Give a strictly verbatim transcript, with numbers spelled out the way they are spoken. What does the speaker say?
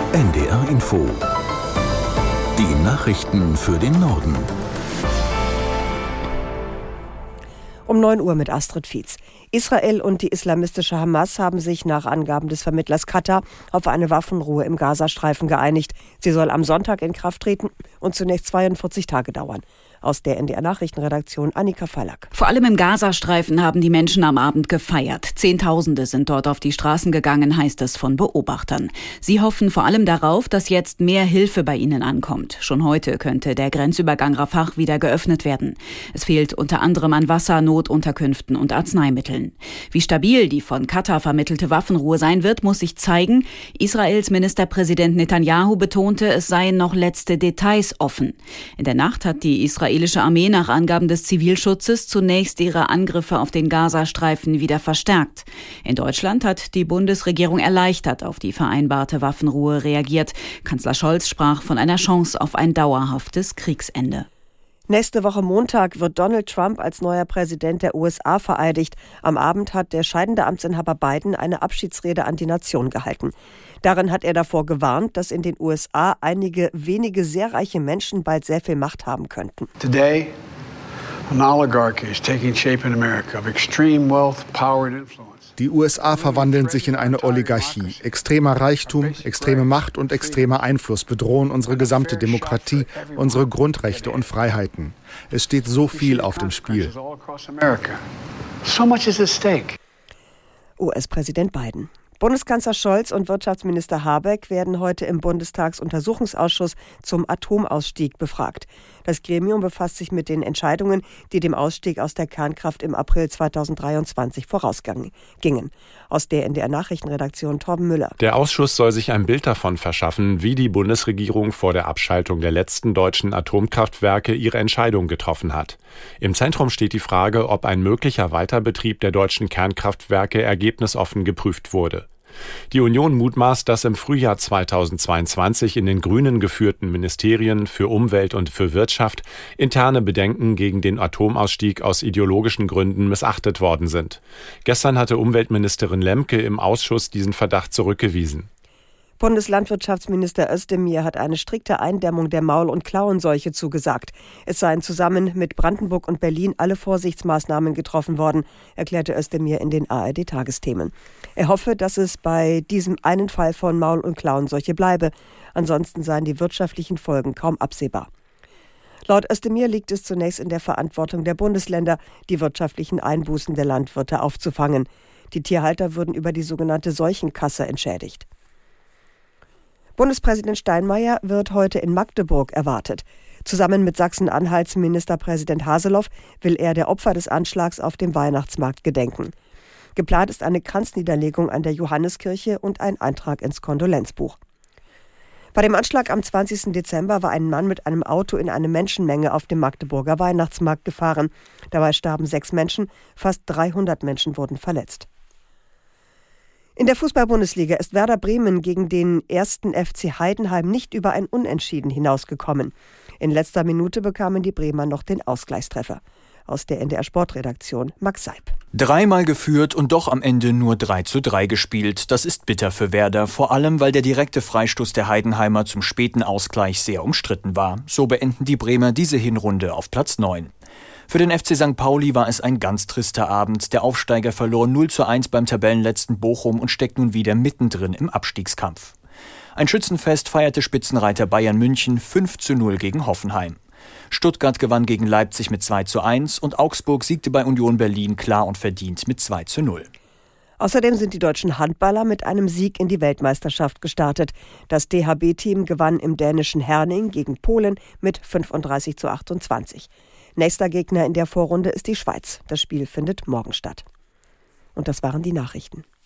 N D R Info. Die Nachrichten für den Norden. Um neun Uhr mit Astrid Fietz. Israel und die islamistische Hamas haben sich nach Angaben des Vermittlers Katar auf eine Waffenruhe im Gazastreifen geeinigt. Sie soll am Sonntag in Kraft treten und zunächst zweiundvierzig Tage dauern. Aus der N D R-Nachrichtenredaktion Annika Fallack. Vor allem im Gazastreifen haben die Menschen am Abend gefeiert. Zehntausende sind dort auf die Straßen gegangen, heißt es von Beobachtern. Sie hoffen vor allem darauf, dass jetzt mehr Hilfe bei ihnen ankommt. Schon heute könnte der Grenzübergang Rafah wieder geöffnet werden. Es fehlt unter anderem an Wasser, Notunterkünften und Arzneimitteln. Wie stabil die von Katar vermittelte Waffenruhe sein wird, muss sich zeigen. Israels Ministerpräsident Netanyahu betonte, es seien noch letzte Details offen. In der Nacht hat die Israel Die israelische Armee nach Angaben des Zivilschutzes zunächst ihre Angriffe auf den Gazastreifen wieder verstärkt. In Deutschland hat die Bundesregierung erleichtert auf die vereinbarte Waffenruhe reagiert. Kanzler Scholz sprach von einer Chance auf ein dauerhaftes Kriegsende. Nächste Woche Montag wird Donald Trump als neuer Präsident der U S A vereidigt. Am Abend hat der scheidende Amtsinhaber Biden eine Abschiedsrede an die Nation gehalten. Darin hat er davor gewarnt, dass in den U S A einige wenige sehr reiche Menschen bald sehr viel Macht haben könnten. Today, an oligarchy is taking shape in America of extreme wealth, power and influence. Die U S A verwandeln sich in eine Oligarchie. Extremer Reichtum, extreme Macht und extremer Einfluss bedrohen unsere gesamte Demokratie, unsere Grundrechte und Freiheiten. Es steht so viel auf dem Spiel. U S-Präsident Biden. Bundeskanzler Scholz und Wirtschaftsminister Habeck werden heute im Bundestagsuntersuchungsausschuss zum Atomausstieg befragt. Das Gremium befasst sich mit den Entscheidungen, die dem Ausstieg aus der Kernkraft im April zweitausenddreiundzwanzig vorausgingen. Aus der N D R-Nachrichtenredaktion Torben Müller. Der Ausschuss soll sich ein Bild davon verschaffen, wie die Bundesregierung vor der Abschaltung der letzten deutschen Atomkraftwerke ihre Entscheidung getroffen hat. Im Zentrum steht die Frage, ob ein möglicher Weiterbetrieb der deutschen Kernkraftwerke ergebnisoffen geprüft wurde. Die Union mutmaßt, dass im Frühjahr zweitausendzweiundzwanzig in den Grünen geführten Ministerien für Umwelt und für Wirtschaft interne Bedenken gegen den Atomausstieg aus ideologischen Gründen missachtet worden sind. Gestern hatte Umweltministerin Lemke im Ausschuss diesen Verdacht zurückgewiesen. Bundeslandwirtschaftsminister Özdemir hat eine strikte Eindämmung der Maul- und Klauenseuche zugesagt. Es seien zusammen mit Brandenburg und Berlin alle Vorsichtsmaßnahmen getroffen worden, erklärte Özdemir in den A R D-Tagesthemen. Er hoffe, dass es bei diesem einen Fall von Maul- und Klauenseuche bleibe. Ansonsten seien die wirtschaftlichen Folgen kaum absehbar. Laut Özdemir liegt es zunächst in der Verantwortung der Bundesländer, die wirtschaftlichen Einbußen der Landwirte aufzufangen. Die Tierhalter würden über die sogenannte Seuchenkasse entschädigt. Bundespräsident Steinmeier wird heute in Magdeburg erwartet. Zusammen mit Sachsen-Anhalts Ministerpräsident Haseloff will er der Opfer des Anschlags auf dem Weihnachtsmarkt gedenken. Geplant ist eine Kranzniederlegung an der Johanneskirche und ein Eintrag ins Kondolenzbuch. Bei dem Anschlag am zwanzigsten Dezember war ein Mann mit einem Auto in eine Menschenmenge auf dem Magdeburger Weihnachtsmarkt gefahren. Dabei starben sechs Menschen, fast dreihundert Menschen wurden verletzt. In der Fußball-Bundesliga ist Werder Bremen gegen den ersten F C Heidenheim nicht über ein Unentschieden hinausgekommen. In letzter Minute bekamen die Bremer noch den Ausgleichstreffer. Aus der N D R-Sportredaktion Max Seib. Dreimal geführt und doch am Ende nur drei zu drei gespielt. Das ist bitter für Werder, vor allem weil der direkte Freistoß der Heidenheimer zum späten Ausgleich sehr umstritten war. So beenden die Bremer diese Hinrunde auf Platz neun. Für den F C Sankt Pauli war es ein ganz trister Abend. Der Aufsteiger verlor null zu eins beim Tabellenletzten Bochum und steckt nun wieder mittendrin im Abstiegskampf. Ein Schützenfest feierte Spitzenreiter Bayern München fünf zu null gegen Hoffenheim. Stuttgart gewann gegen Leipzig mit zwei zu eins und Augsburg siegte bei Union Berlin klar und verdient mit zwei zu null. Außerdem sind die deutschen Handballer mit einem Sieg in die Weltmeisterschaft gestartet. Das D H B-Team gewann im dänischen Herning gegen Polen mit fünfunddreißig zu achtundzwanzig. Nächster Gegner in der Vorrunde ist die Schweiz. Das Spiel findet morgen statt. Und das waren die Nachrichten.